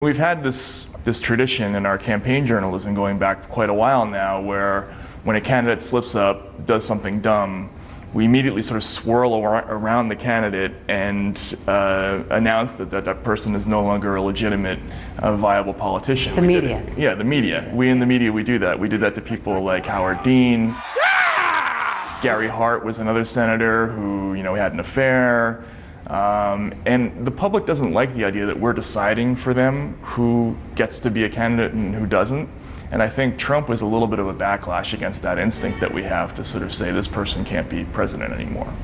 We've had this tradition in our campaign journalism going back quite a while now, where when a candidate slips up, does something dumb, we immediately sort of swirl around the candidate and announce that person is no longer a legitimate, viable politician. The media. Yeah, the media. We in the media, we do that. We did that to people like Howard Dean. Gary Hart was another senator who, had an affair. And the public doesn't like the idea that we're deciding for them who gets to be a candidate and who doesn't. And I think Trump was a little bit of a backlash against that instinct that we have to sort of say this person can't be president anymore.